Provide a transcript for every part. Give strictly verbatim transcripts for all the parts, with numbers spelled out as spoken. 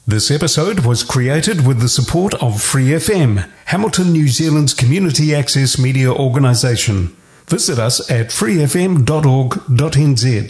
This episode was created with the support of Free F M, Hamilton, New Zealand's community access media organisation. Visit us at free f m dot org dot n z.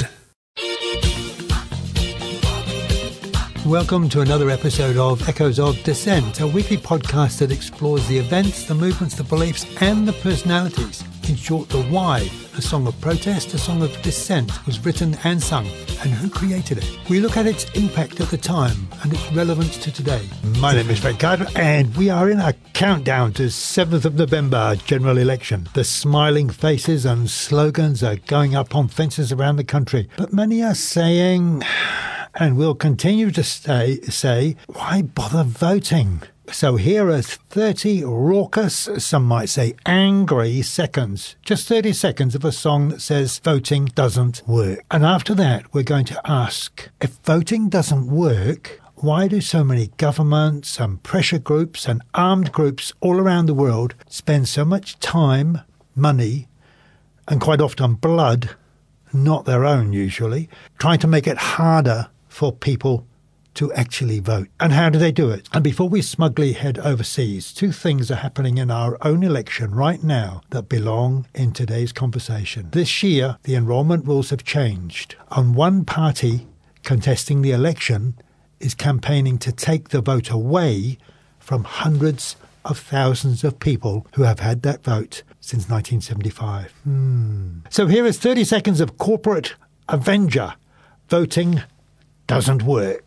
Welcome to another episode of Echoes of Dissent, a weekly podcast that explores the events, the movements, the beliefs and the personalities. In short, the why a song of protest, a song of dissent was written and sung, and who created it. We look at its impact at the time and its relevance to today. My name is Fred Carter, and we are in a countdown to seventh of November general election. The smiling faces and slogans are going up on fences around the country, but many are saying, and will continue to stay, say, why bother voting? So here are thirty raucous, some might say angry seconds, just thirty seconds of a song that says voting doesn't work. And after that, we're going to ask, if voting doesn't work, why do so many governments and pressure groups and armed groups all around the world spend so much time, money, and quite often blood, not their own usually, trying to make it harder for people to actually vote? And how do they do it? And before we smugly head overseas, two things are happening in our own election right now that belong in today's conversation. This year, the enrolment rules have changed. And one party contesting the election is campaigning to take the vote away from hundreds of thousands of people who have had that vote since nineteen seventy-five. Hmm. So here is thirty seconds of corporate Avenger. Voting doesn't work.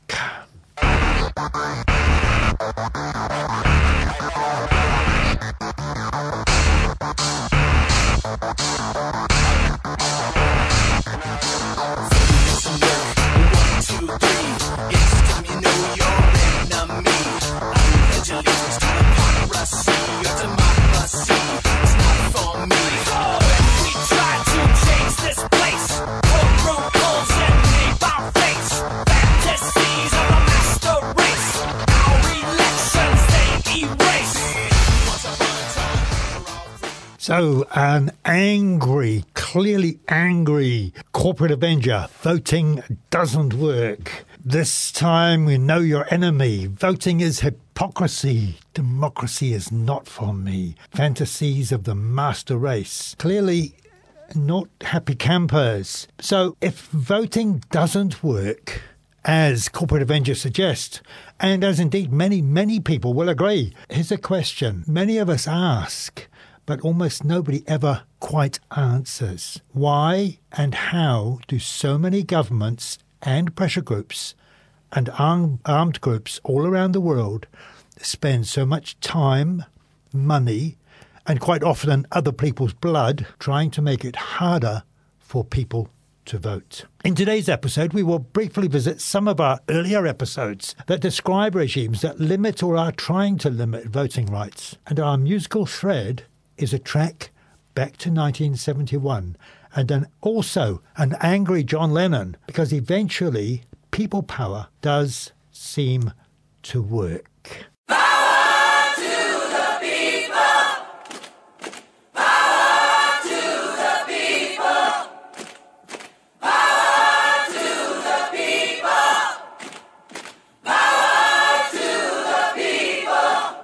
So, an angry, clearly angry corporate Avenger. Voting doesn't work. This time we know your enemy. Voting is hypocrisy. Democracy is not for me. Fantasies of the master race. Clearly not happy campers. So, if voting doesn't work, as corporate Avenger suggests, and as indeed many, many people will agree, here's a question many of us ask, but almost nobody ever quite answers. Why and how do so many governments and pressure groups and arm, armed groups all around the world spend so much time, money, and quite often other people's blood trying to make it harder for people to vote? In today's episode, we will briefly visit some of our earlier episodes that describe regimes that limit or are trying to limit voting rights. And our musical thread is a track back to nineteen seventy-one, and then also an angry John Lennon, because eventually people power does seem to work. Power to the people! Power to the people! Power to the people! Power to the people!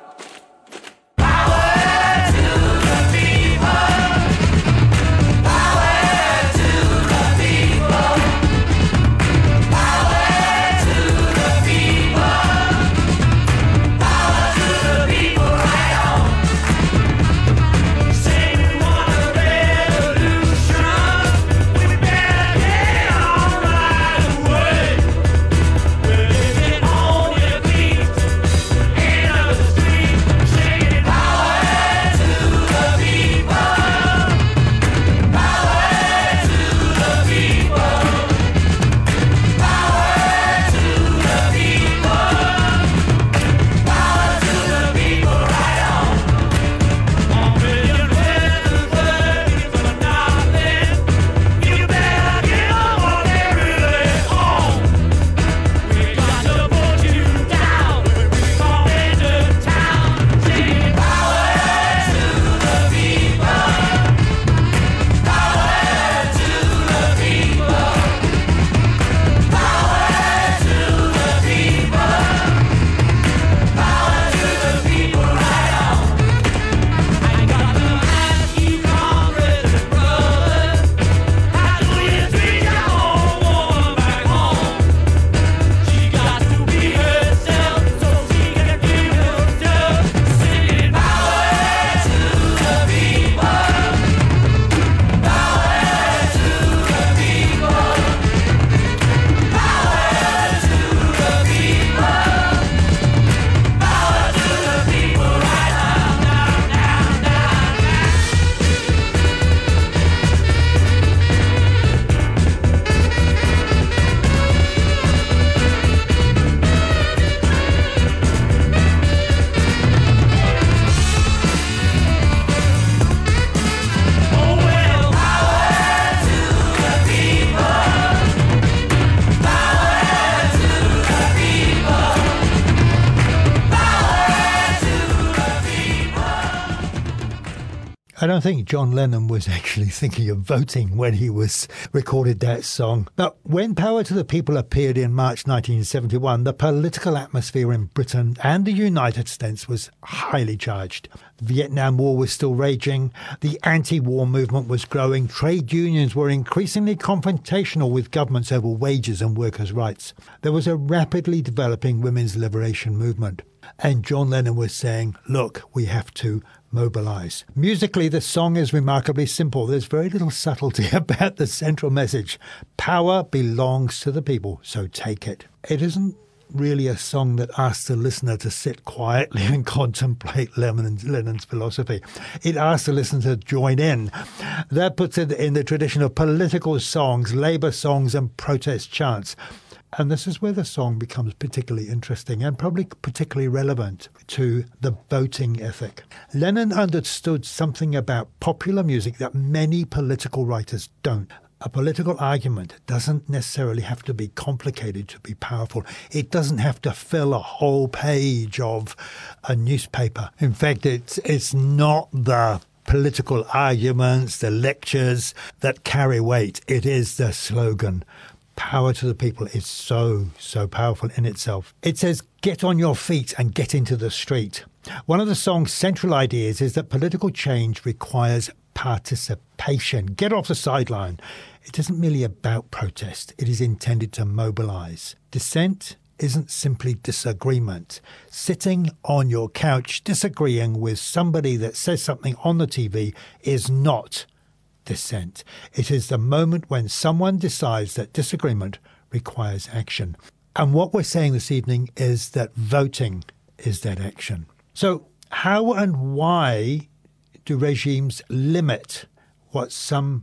I don't think John Lennon was actually thinking of voting when he was recorded that song. But when Power to the People appeared in March nineteen seventy-one, the political atmosphere in Britain and the United States was highly charged. The Vietnam War was still raging. The anti-war movement was growing. Trade unions were increasingly confrontational with governments over wages and workers' rights. There was a rapidly developing women's liberation movement. And John Lennon was saying, look, we have to mobilise. Musically, the song is remarkably simple. There's very little subtlety about the central message. Power belongs to the people, so take it. It isn't really a song that asks the listener to sit quietly and contemplate Lennon's, Lennon's philosophy. It asks the listener to join in. That puts it in the tradition of political songs, labour songs and protest chants. And this is where the song becomes particularly interesting and probably particularly relevant to the voting ethic. Lennon understood something about popular music that many political writers don't. A political argument doesn't necessarily have to be complicated to be powerful. It doesn't have to fill a whole page of a newspaper. In fact, it's, it's not the political arguments, the lectures that carry weight. It is the slogan. Power to the people is so, so powerful in itself. It says, get on your feet and get into the street. One of the song's central ideas is that political change requires participation. Get off the sideline. It isn't merely about protest. It is intended to mobilise. Dissent isn't simply disagreement. Sitting on your couch disagreeing with somebody that says something on the T V is not dissent. It is the moment when someone decides that disagreement requires action. And what we're saying this evening is that voting is that action. So how and why do regimes limit what some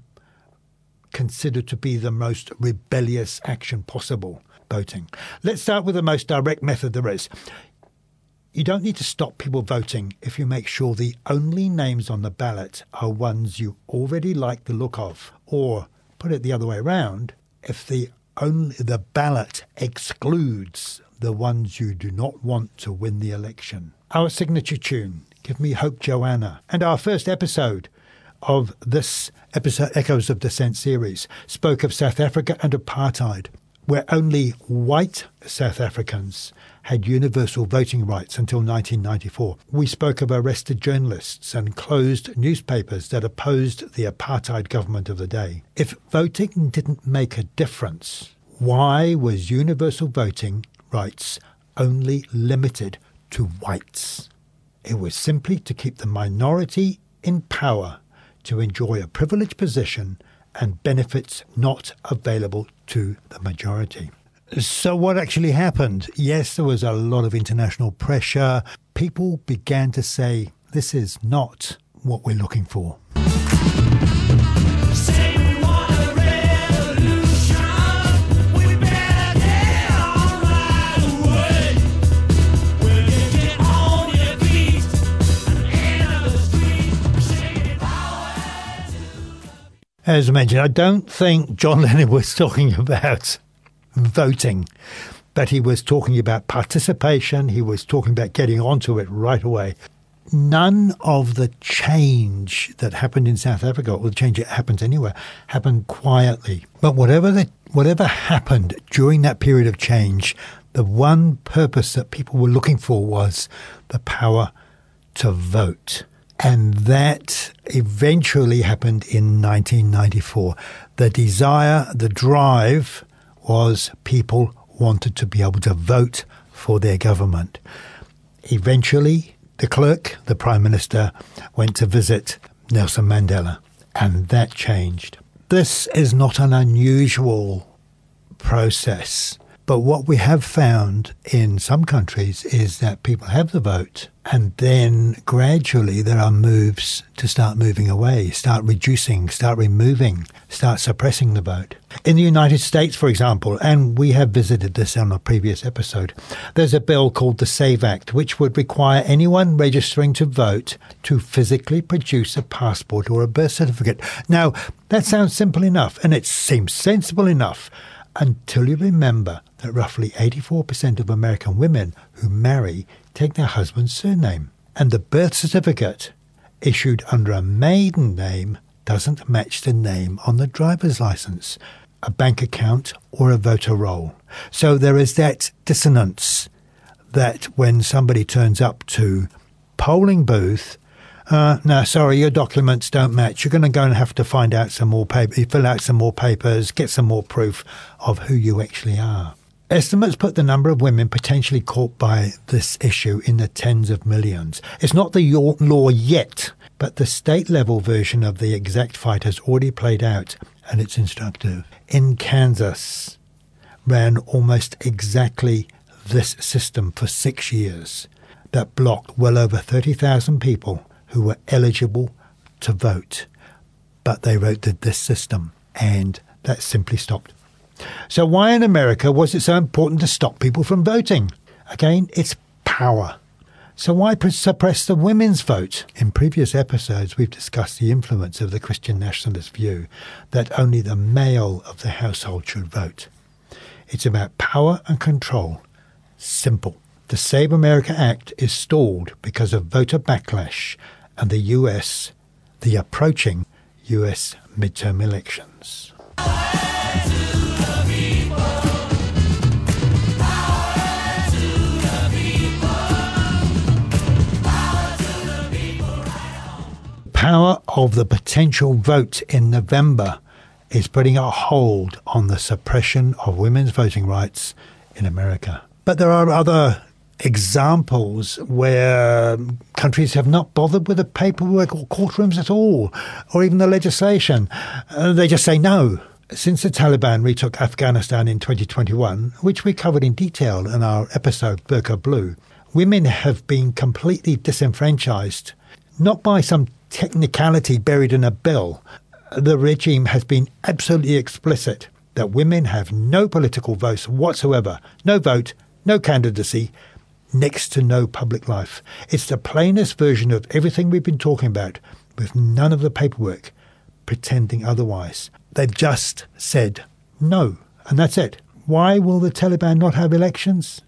consider to be the most rebellious action possible? Voting. Let's start with the most direct method there is. You don't need to stop people voting if you make sure the only names on the ballot are ones you already like the look of. Or, put it the other way around, if the only the ballot excludes the ones you do not want to win the election. Our signature tune, Give Me Hope, Joanna, and our first episode of this episode, Echoes of Dissent series, spoke of South Africa and apartheid, where only white South Africans had universal voting rights until nineteen ninety-four. We spoke of arrested journalists and closed newspapers that opposed the apartheid government of the day. If voting didn't make a difference, why was universal voting rights only limited to whites? It was simply to keep the minority in power to enjoy a privileged position and benefits not available to the majority. So what actually happened? Yes, there was a lot of international pressure. People began to say, this is not what we're looking for. Say we want a revolution. We better get on right away. Will you get on your feet and enter the street? Say power to... As I mentioned, I don't think John Lennon was talking about voting, but he was talking about participation. He was talking about getting onto it right away. None of the change that happened in South Africa, or the change that happens anywhere, happened quietly. But whatever the, whatever happened during that period of change, the one purpose that people were looking for was the power to vote. And that eventually happened in nineteen ninety-four. The desire, the drive was people wanted to be able to vote for their government. Eventually, de Klerk, the Prime Minister, went to visit Nelson Mandela, and that changed. This is not an unusual process, but what we have found in some countries is that people have the vote, and then gradually there are moves to start moving away, start reducing, start removing, start suppressing the vote. In the United States, for example, and we have visited this on a previous episode, there's a bill called the SAVE Act, which would require anyone registering to vote to physically produce a passport or a birth certificate. Now, that sounds simple enough, and it seems sensible enough, until you remember that roughly eighty-four percent of American women who marry take their husband's surname. And the birth certificate issued under a maiden name doesn't match the name on the driver's license, a bank account or a voter roll. So there is that dissonance that when somebody turns up to polling booth, uh, no, sorry, your documents don't match. You're going to go and have to find out some more paper, fill out some more papers, get some more proof of who you actually are. Estimates put the number of women potentially caught by this issue in the tens of millions. It's not the law yet, but the state-level version of the exact fight has already played out, and it's instructive. In Kansas, ran almost exactly this system for six years that blocked well over thirty thousand people who were eligible to vote. But they wrote this system, and that simply stopped. So why in America was it so important to stop people from voting? Again, it's power. So why suppress the women's vote? In previous episodes, we've discussed the influence of the Christian nationalist view that only the male of the household should vote. It's about power and control. Simple. The Save America Act is stalled because of voter backlash and the U S, the approaching U S midterm elections. Power of the potential vote in November is putting a hold on the suppression of women's voting rights in America. But there are other examples where countries have not bothered with the paperwork or courtrooms at all, or even the legislation. Uh, they just say no. Since the Taliban retook Afghanistan in twenty twenty-one, which we covered in detail in our episode Burqa Blue, women have been completely disenfranchised, not by some technicality buried in a bill. The regime has been absolutely explicit that women have no political voice whatsoever, no vote, no candidacy, next to no public life. It's the plainest version of everything we've been talking about, with none of the paperwork pretending otherwise. They've just said no, and that's it. Why will the Taliban not have elections?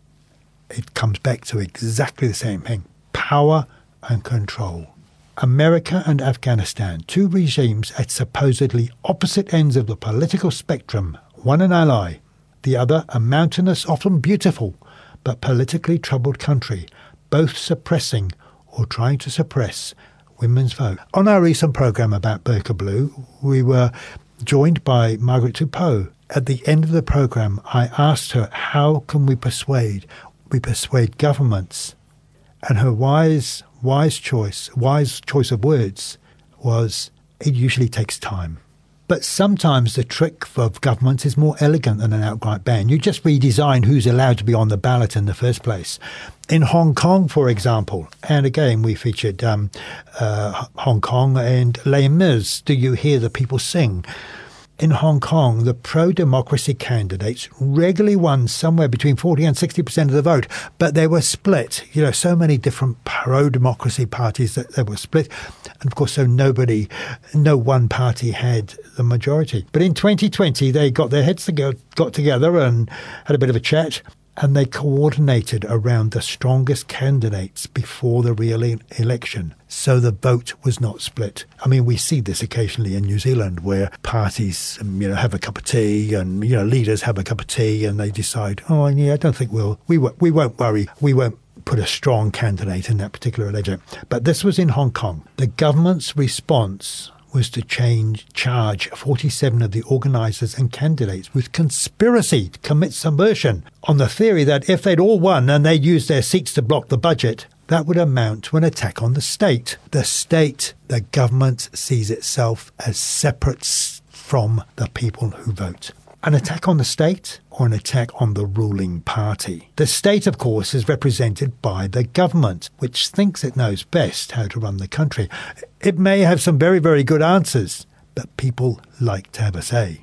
It comes back to exactly the same thing. Power and control. America and Afghanistan, two regimes at supposedly opposite ends of the political spectrum, one an ally, the other a mountainous, often beautiful, but politically troubled country, both suppressing or trying to suppress women's vote. On our recent programme about Burqa Blue, we were joined by Margaret Tupou. At the end of the programme, I asked her, how can we persuade, we persuade governments? And her wise, wise choice, wise choice of words was, it usually takes time. But sometimes the trick of governments is more elegant than an outright ban. You just redesign who's allowed to be on the ballot in the first place. In Hong Kong, for example, and again we featured um, uh, Hong Kong and Les Mis, Do You Hear the People Sing? In Hong Kong, the pro-democracy candidates regularly won somewhere between forty and sixty percent of the vote, but they were split. You know, so many different pro-democracy parties that they were split. And of course, so nobody, no one party had the majority. But in twenty twenty, they got their heads together, got together and had a bit of a chat, and they coordinated around the strongest candidates before the real election. So the vote was not split. I mean, we see this occasionally in New Zealand where parties, you know, have a cup of tea and, you know, leaders have a cup of tea and they decide, oh, yeah, I don't think we'll, we, w- we won't worry. We won't put a strong candidate in that particular election. But this was in Hong Kong. The government's response was to change, charge forty-seven of the organisers and candidates with conspiracy to commit subversion on the theory that if they'd all won and they used their seats to block the budget, that would amount to an attack on the state. The state, the government, sees itself as separate from the people who vote. An attack on the state or an attack on the ruling party. The state, of course, is represented by the government, which thinks it knows best how to run the country. It may have some very, very good answers, but people like to have a say.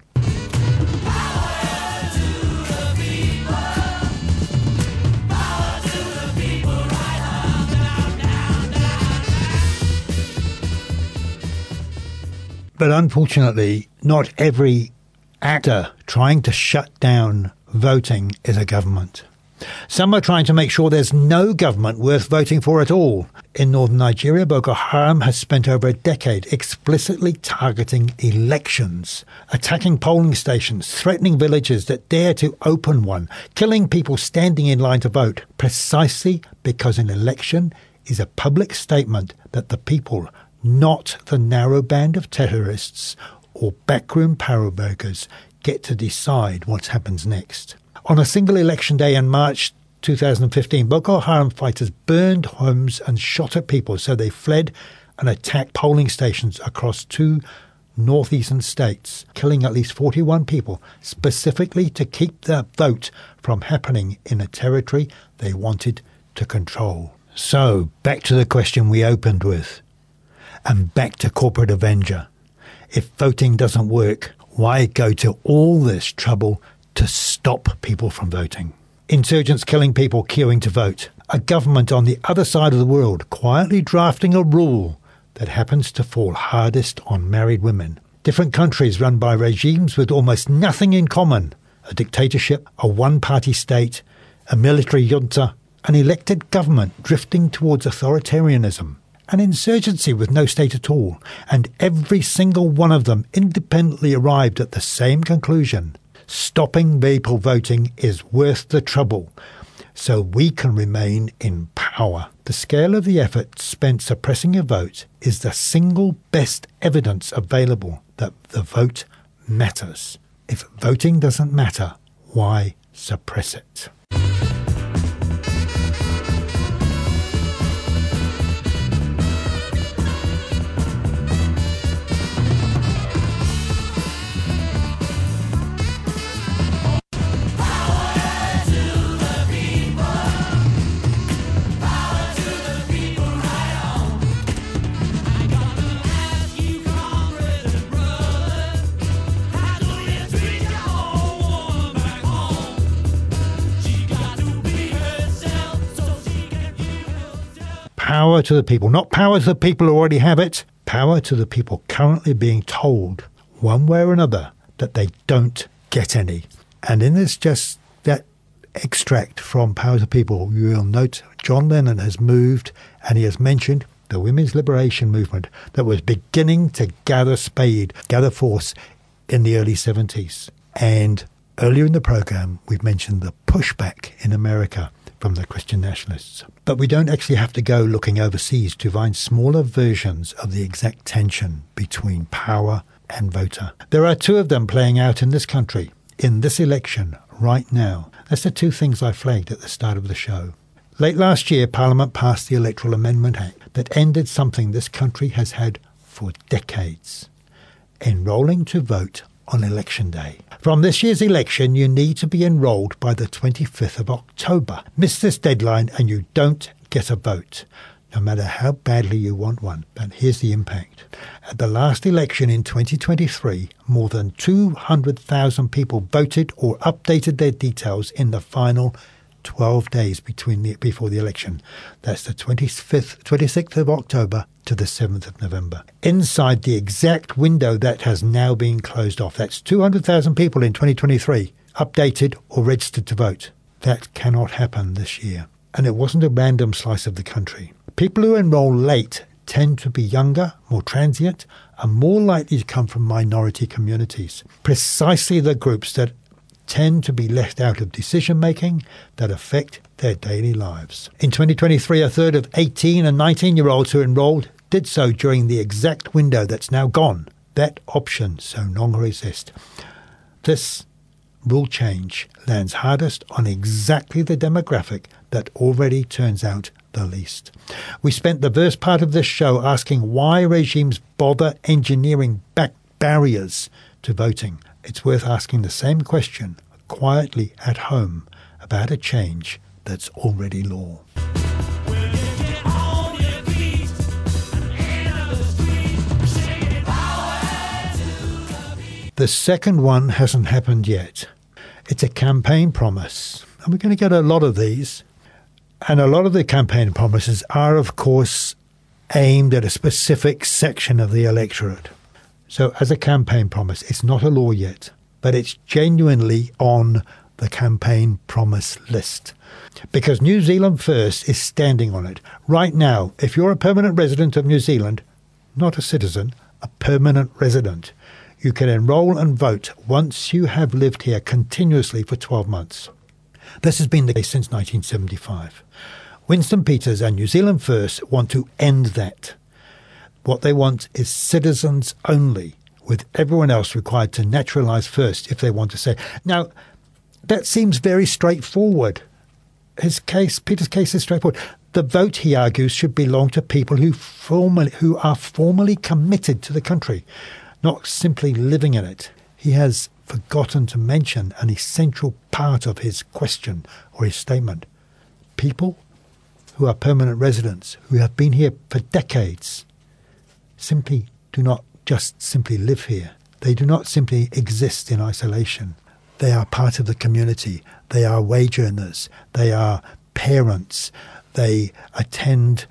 But unfortunately, not every actor trying to shut down voting is a government. Some are trying to make sure there's no government worth voting for at all. In northern Nigeria, Boko Haram has spent over a decade explicitly targeting elections, attacking polling stations, threatening villages that dare to open one, killing people standing in line to vote, precisely because an election is a public statement that the people, not the narrow band of terrorists or backroom power brokers, get to decide what happens next. On a single election day in March two thousand fifteen, Boko Haram fighters burned homes and shot at people, so they fled and attacked polling stations across two northeastern states, killing at least forty-one people, specifically to keep the vote from happening in a territory they wanted to control. So, back to the question we opened with, and back to Corporate Avenger. If voting doesn't work, why go to all this trouble to stop people from voting? Insurgents killing people queuing to vote. A government on the other side of the world quietly drafting a rule that happens to fall hardest on married women. Different countries run by regimes with almost nothing in common. A dictatorship, a one-party state, a military junta, an elected government drifting towards authoritarianism, an insurgency with no state at all, and every single one of them independently arrived at the same conclusion. Stopping people voting is worth the trouble, so we can remain in power. The scale of the effort spent suppressing a vote is the single best evidence available that the vote matters. If voting doesn't matter, why suppress it? Power to the people. Not power to the people who already have it. Power to the people currently being told, one way or another, that they don't get any. And in this just that extract from Power to the People, you will note John Lennon has moved and he has mentioned the women's liberation movement that was beginning to gather speed, gather force in the early seventies. And earlier in the program, we've mentioned the pushback in America from the Christian nationalists. But we don't actually have to go looking overseas to find smaller versions of the exact tension between power and voter. There are two of them playing out in this country, in this election, right now. That's the two things I flagged at the start of the show. Late last year, Parliament passed the Electoral Amendment Act that ended something this country has had for decades: enrolling to vote on election day. From this year's election, you need to be enrolled by the twenty-fifth of October. Miss this deadline and you don't get a vote, no matter how badly you want one. But here's the impact. At the last election in twenty twenty-three, more than two hundred thousand people voted or updated their details in the final twelve days between the, before the election. That's the twenty-fifth, twenty-sixth of October to the seventh of November. Inside the exact window that has now been closed off. That's two hundred thousand people in twenty twenty-three updated or registered to vote. That cannot happen this year. And it wasn't a random slice of the country. People who enroll late tend to be younger, more transient, and more likely to come from minority communities. Precisely the groups that tend to be left out of decision-making that affect their daily lives. In twenty twenty-three, a third of eighteen and nineteen-year-olds who enrolled did so during the exact window that's now gone. That option so no longer exists. This rule change lands hardest on exactly the demographic that already turns out the least. We spent the first part of this show asking why regimes bother engineering back barriers to voting. It's worth asking the same question quietly at home about a change that's already law. The second one hasn't happened yet. It's a campaign promise. And we're going to get a lot of these. And a lot of the campaign promises are, of course, aimed at a specific section of the electorate. So as a campaign promise, it's not a law yet, but it's genuinely on the campaign promise list. Because New Zealand First is standing on it. Right now, if you're a permanent resident of New Zealand, not a citizen, a permanent resident, you can enrol and vote once you have lived here continuously for twelve months. This has been the case since nineteen seventy-five. Winston Peters and New Zealand First want to end that. What they want is citizens only, with everyone else required to naturalise first if they want to say. Now, that seems very straightforward. His case, Peter's case is straightforward. The vote, he argues, should belong to people who formally, who are formally committed to the country, not simply living in it. He has forgotten to mention an essential part of his question or his statement. People who are permanent residents, who have been here for decades, simply do not just simply live here. They do not simply exist in isolation. They are part of the community. They are wage earners. They are parents. They attend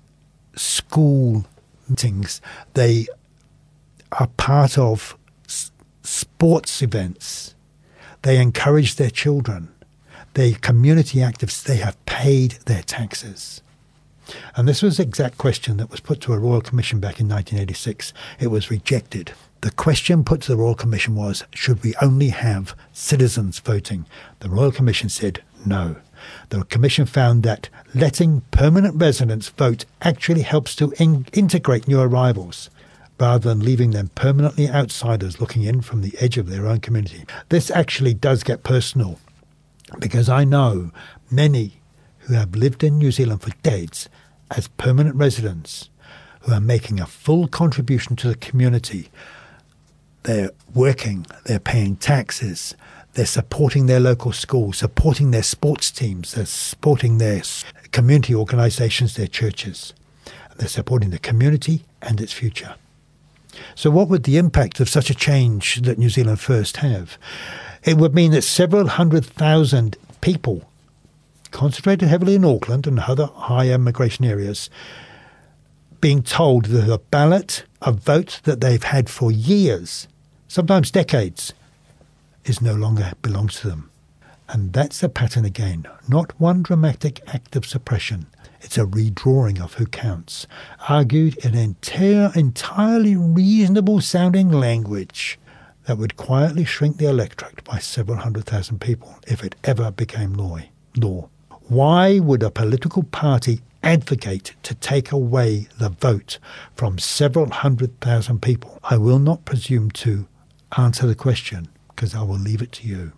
school meetings. They are part of s- sports events. They encourage their children. They're community activists. They have paid their taxes. And this was the exact question that was put to a Royal Commission back in nineteen eighty-six. It was rejected. The question put to the Royal Commission was, should we only have citizens voting? The Royal Commission said no. The Commission found that letting permanent residents vote actually helps to in- integrate new arrivals, rather than leaving them permanently outsiders looking in from the edge of their own community. This actually does get personal, because I know many who have lived in New Zealand for decades as permanent residents who are making a full contribution to the community. They're working, they're paying taxes, they're supporting their local schools, supporting their sports teams, they're supporting their community organisations, their churches. They're supporting the community and its future. So what would the impact of such a change that New Zealand First have? It would mean that several hundred thousand people, concentrated heavily in Auckland and other high immigration areas, being told that a ballot, a vote that they've had for years, sometimes decades, is no longer belongs to them. And that's a pattern again, not one dramatic act of suppression. It's a redrawing of who counts, argued in entire, entirely reasonable sounding language that would quietly shrink the electorate by several hundred thousand people if it ever became law. law. Why would a political party advocate to take away the vote from several hundred thousand people? I will not presume to answer the question, because I will leave it to you.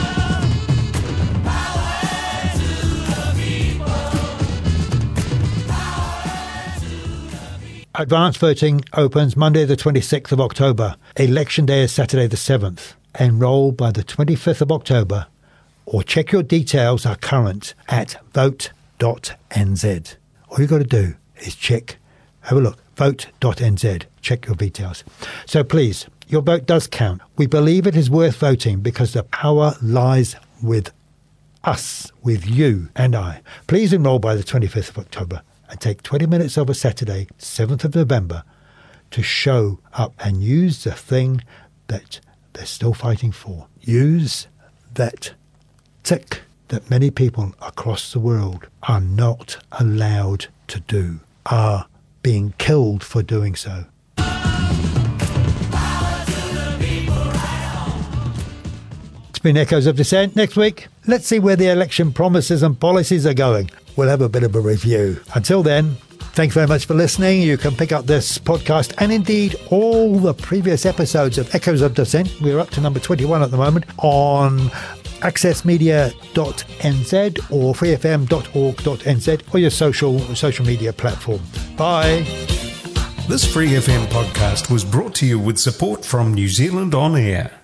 Advance voting opens Monday the twenty-sixth of October. Election day is Saturday the seventh. Enrol by the twenty-fifth of October, or check your details are current at vote dot n z. All you've got to do is check, have a look, vote dot n z, check your details. So please, your vote does count. We believe it is worth voting because the power lies with us, with you and I. Please enrol by the twenty-fifth of October and take twenty minutes of a Saturday, seventh of November, to show up and use the thing that they're still fighting for. Use that tick that many people across the world are not allowed to do, are being killed for doing so. It's been Echoes of Dissent. Next week, let's see where the election promises and policies are going. We'll have a bit of a review. Until then, thanks very much for listening. You can pick up this podcast and indeed all the previous episodes of Echoes of Dissent. We're up to number twenty-one at the moment on access media dot n z or free f m dot org dot n z or your social social media platform. Bye. This Free F M podcast was brought to you with support from New Zealand On Air.